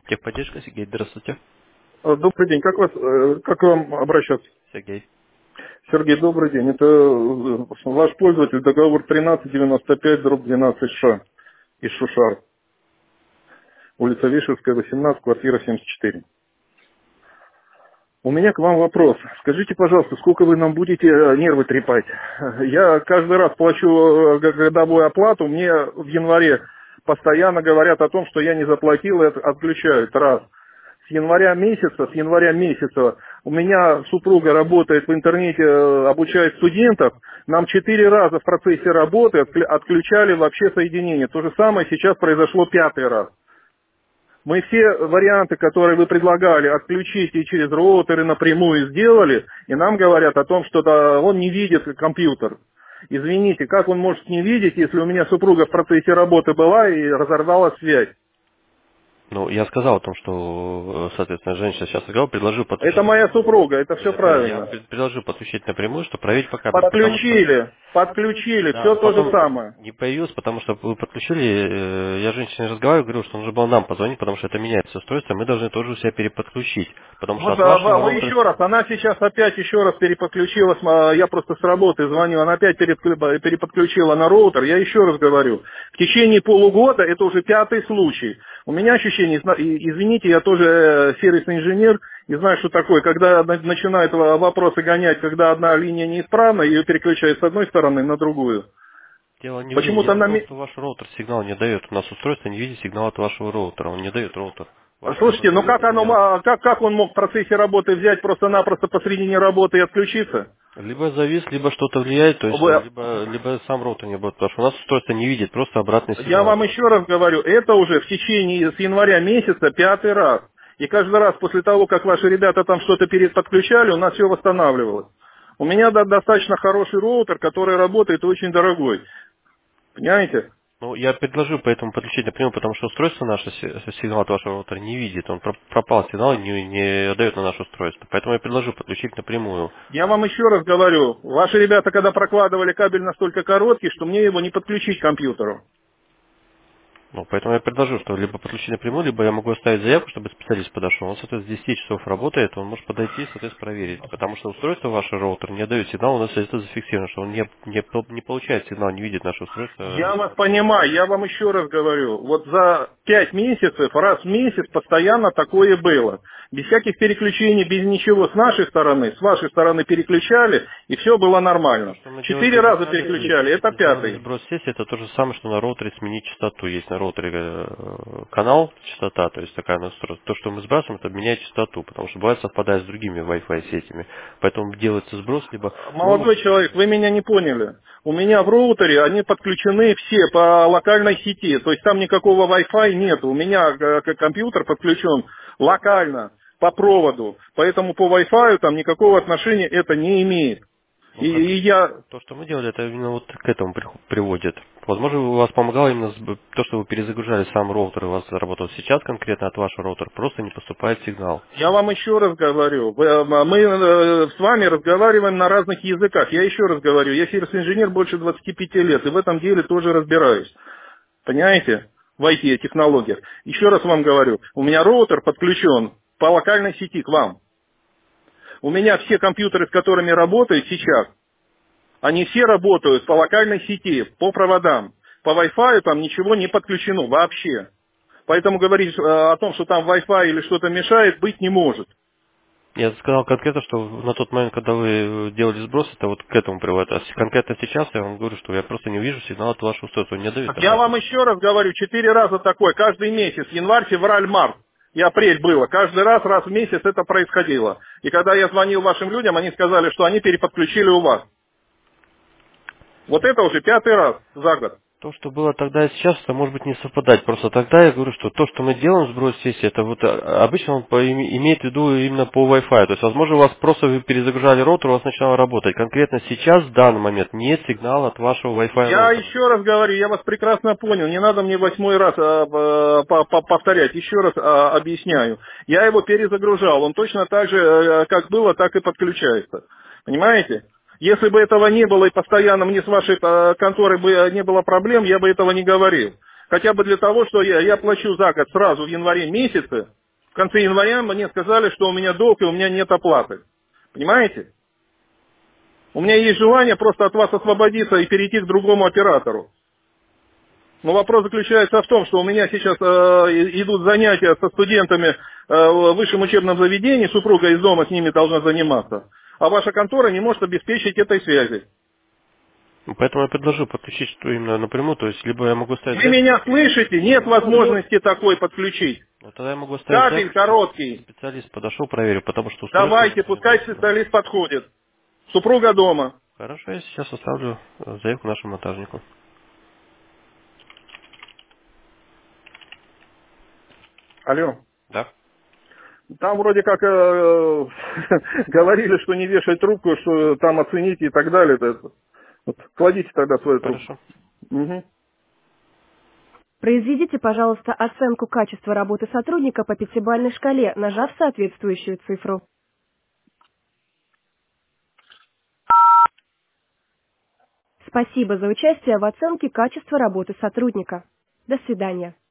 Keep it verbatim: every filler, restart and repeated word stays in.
Техподдержка, Сергей, здравствуйте. А, Добрый день. Как вас, э, как к вам обращаться? Сергей. Сергей, добрый день. Это э, ваш пользователь, договор тринадцать девяносто пять дробь двенадцать Ш из Шушар. Улица Вишерская, восемнадцать, квартира семьдесят четыре. У меня к вам вопрос. Скажите, пожалуйста, сколько вы нам будете э, нервы трепать? Я каждый раз плачу э, г- годовую оплату, мне в январе постоянно говорят о том, что я не заплатил, и от- отключают. Раз. С января месяца, с января месяца у меня супруга работает в интернете, э, обучает студентов. Нам четыре раза в процессе работы откли- отключали вообще соединение. То же самое сейчас произошло пятый раз. Мы все варианты, которые вы предлагали, отключить и через роутеры напрямую сделали, и нам говорят о том, что да, он не видит компьютер. Извините, как он может не видеть, если у меня супруга в процессе работы была и разорвала связь? Ну, я сказал о том, что, э, соответственно, женщина сейчас сказала, предложил Это подключить моя напрямую. супруга, это все Это я правильно. пред- предложил подключить напрямую, чтобы проверить по кабелю, потому что... Подключили, подключили, Да, все но то же потом самое. не появилось, потому что вы подключили, э, я с женщиной разговаривал, говорил, что нужно было нам позвонить, потому что это меняется устройство, мы должны тоже у себя переподключить, потому что Вот от а, вы вашего вы роутера... еще раз, она сейчас опять еще раз переподключилась, а, я просто с работы звоню, она опять переподклю- переподключила на роутер, я еще раз говорю, в течение полугода это уже пятый случай. У меня ощущение, зна- и- извините, я тоже э, сервисный инженер, и знаю, что такое, когда на- начинают во- вопросы гонять, когда одна линия неисправна, ее переключают с одной стороны на другую. Дело не в линии, Почему-то дело в на, том, ме- что ваш роутер сигнал не дает. У нас устройство не видит сигнал от вашего роутера. Он не дает роутер. Ваш либо Слушайте, ну дает, как либо оно, нет. ма- как, как он мог в процессе работы взять просто-напросто посредине работы и отключиться? Либо завис, либо что-то влияет, то есть, э, Вы- либо, либо сам роутер не работает. Потому что у нас устройство не видит, просто обратный Я сигнал от вам вас. еще раз говорю, это уже в течение с января месяца пятый раз. И каждый раз после того, как ваши ребята там что-то переподключали, у нас все восстанавливалось. У меня до- достаточно хороший роутер, который работает и очень дорогой. Понимаете? Ну, я предложил поэтому подключить напрямую, потому что устройство наше си- сигнал от вашего роутера не видит. Он про- пропал сигнал и не, не отдает на наше устройство. Поэтому я предложил подключить напрямую. Я вам еще раз говорю, ваши ребята, когда прокладывали кабель настолько короткий, что мне его не подключить к компьютеру. Ну, поэтому я предложу, что либо подключить напрямую, либо я могу оставить заявку, чтобы специалист подошел. Он, соответственно, с десяти часов работает, он может подойти и, соответственно, проверить. Потому что устройство ваше роутер не дает сигнал, у нас это зафиксировано, что он не, не, по- не получает сигнал, не видит наше устройство. Я вас понимаю, я вам еще раз говорю, вот за пять месяцев, раз в месяц постоянно такое было. Без всяких переключений, без ничего с нашей стороны, с вашей стороны переключали, и все было То, нормально. что мы делали Четыре раза переключали, то есть переключали, это мы делали пятый. сброс сессии, это то же самое, что на роутере сменить частоту. Есть на роутере э, канал, частота, то есть такая настройка. То, что мы сбрасываем, это меняет частоту, потому что бывает совпадает с другими Wi-Fi сетями. Поэтому делается сброс, либо... Ну, Молодой человек, вы меня не поняли. У меня в роутере они подключены все по локальной сети, то есть там никакого Wi-Fi нет. У меня э, к- компьютер подключен локально, по проводу, поэтому по Wi-Fi там никакого отношения это не имеет. ну, И, как и я то, что мы делали, это именно вот к этому при- приводит. Возможно, у вас помогало именно сб- то, что вы перезагружали сам роутер, и у вас заработал сейчас конкретно от вашего роутера, просто не поступает сигнал. Я вам еще раз говорю, вы, э, мы э, с вами разговариваем на разных языках. Я еще раз говорю, я сервис-инженер больше двадцати пяти лет, и в этом деле тоже разбираюсь. Понимаете? В ай ти-технологиях. Еще раз вам говорю, у меня роутер подключен по локальной сети к вам. У меня все компьютеры, с которыми работают сейчас, они все работают по локальной сети, по проводам. По Wi-Fi там ничего не подключено вообще. Поэтому говорить э, о том, что там Wi-Fi или что-то мешает, быть не может. Я сказал конкретно, что на тот момент, когда вы делали сброс, это вот к этому приводит. А с- конкретно сейчас я вам говорю, что я просто не увижу сигнал от вашего устройства, он не дает Так я обратно. вам еще раз говорю, четыре раза такое, каждый месяц, январь, февраль, март и апрель было. Каждый раз, раз в месяц это происходило. И когда я звонил вашим людям, они сказали, что они переподключили у вас. Вот это уже пятый раз за год. То, что было тогда и сейчас, это может быть не совпадать. Просто тогда я говорю, что то, что мы делаем в сброс сессии, это вот а, обычно он по- име- имеет в виду именно по Wi-Fi. То есть, возможно, у вас просто вы перезагружали роутер, у вас начало работать. Конкретно сейчас, в данный момент, нет сигнала от вашего Wi-Fi Я роутера. еще раз говорю, я вас прекрасно понял, не надо мне восьмой раз а, а, по- по- повторять, еще раз а, объясняю. Я его перезагружал, он точно так же, э, как было, так и подключается. Понимаете? Если бы этого не было и постоянно мне с вашей э, конторой бы не было проблем, я бы этого не говорил. Хотя бы для того, что я, я плачу за год сразу в январе месяце. В конце января мне сказали, что у меня долг и у меня нет оплаты. Понимаете? У меня есть желание просто от вас освободиться и перейти к другому оператору. Но вопрос заключается в том, что у меня сейчас э, идут занятия со студентами э, в высшем учебном заведении, супруга из дома с ними должна заниматься, а ваша контора не может обеспечить этой связи. Ну, поэтому я предложу подключить что именно напрямую, то есть либо я могу ставить Вы заявку, меня слышите? Нет возможности такой подключить. ну, тогда я могу ставить Кабель заявку, чтобы короткий. специалист подошел, проверил, потому что устройство у Давайте, нас не пускай работает. специалист подходит. Супруга дома. Хорошо, я сейчас оставлю э, заявку нашему монтажнику. Алло. Да? Там вроде как э, говорили, что не вешать трубку, что там оцените и так далее. Это- вот, кладите тогда свою трубку. Хорошо. Мгм. Произведите, пожалуйста, оценку качества работы сотрудника по пятибалльной шкале, нажав соответствующую цифру. Спасибо за участие в оценке качества работы сотрудника. До свидания.